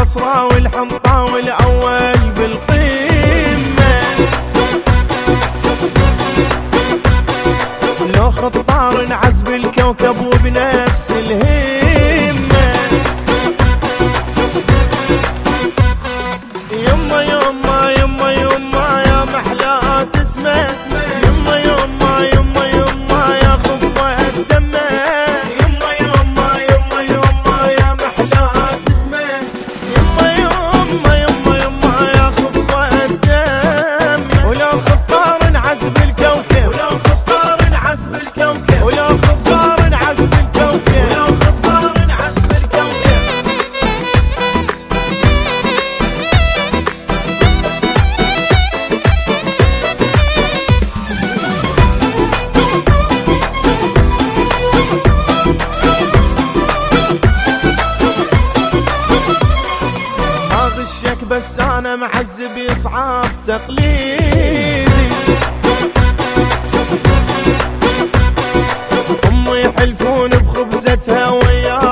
والبصرة والحنطة والأول بالقمة. لو خطار انعز بالكوكب وبنفس الهمة. يما يما يما يما يا محلاها تسمع، يما يما يما يما يا خفة الدمة. يما يما يما يما يا محلاها تسمع، يما يما يما يما يا خفة الدمة. ولو خطار انعز بالكوكب، ولو خطار انعز بالكوكب، ولو خطار انعز بالكوكب، ولو خطار انعز بالكوكب. غشك بس انا معذب يصعب تقليدي. امي يحلفون بخبزتها وياي